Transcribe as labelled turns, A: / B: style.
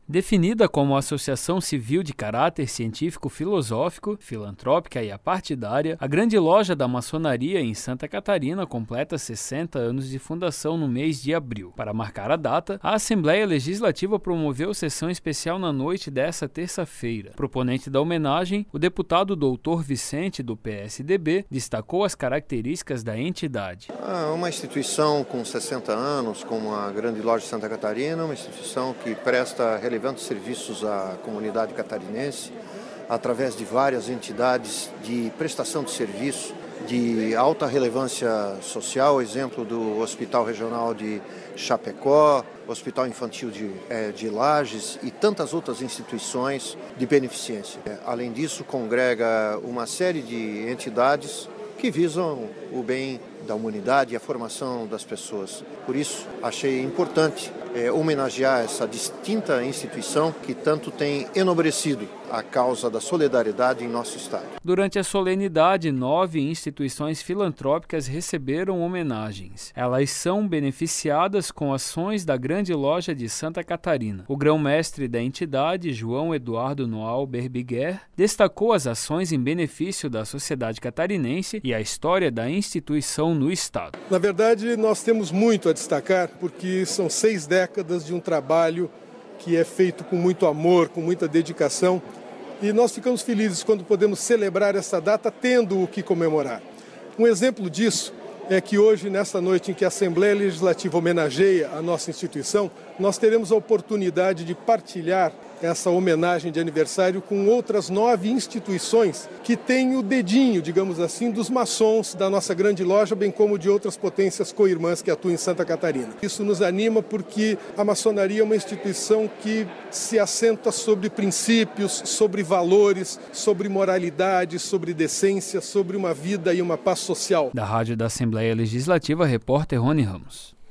A: Definida como associação civil de caráter científico-filosófico, filantrópica e apartidária, a Grande Loja da Maçonaria em Santa Catarina completa 60 anos de fundação no mês de abril. Para marcar a data, a Assembleia Legislativa promoveu sessão especial na noite dessa terça-feira. Proponente da homenagem, o deputado Dr. Vicente, do PSDB, destacou as características da entidade.
B: Uma instituição com 60 anos, como a Grande Loja de Santa Catarina, uma instituição que presta relevantes serviços à comunidade catarinense, através de várias entidades de prestação de serviço de alta relevância social, exemplo do Hospital Regional de Chapecó, Hospital Infantil de Lages e tantas outras instituições de beneficência. Além disso, congrega uma série de entidades que visam o bem da humanidade e a formação das pessoas. Por isso, achei importante homenagear essa distinta instituição que tanto tem enobrecido a causa da solidariedade em nosso estado.
A: Durante a solenidade, 9 instituições filantrópicas receberam homenagens. Elas são beneficiadas com ações da Grande Loja de Santa Catarina. O grão-mestre da entidade, João Eduardo Noal Berbiguer, destacou as ações em benefício da sociedade catarinense e a história da instituição no estado.
C: Na verdade, nós temos muito a destacar, porque são 6 décadas de um trabalho que é feito com muito amor, com muita dedicação, e nós ficamos felizes quando podemos celebrar essa data tendo o que comemorar. Um exemplo disso é que hoje, nesta noite em que a Assembleia Legislativa homenageia a nossa instituição, nós teremos a oportunidade de partilhar essa homenagem de aniversário com outras 9 instituições que têm o dedinho, digamos assim, dos maçons da nossa Grande Loja, bem como de outras potências co-irmãs que atuam em Santa Catarina. Isso nos anima porque a maçonaria é uma instituição que se assenta sobre princípios, sobre valores, sobre moralidade, sobre decência, sobre uma vida e uma paz social.
A: Da Rádio da Assembleia Legislativa, repórter Rony Ramos.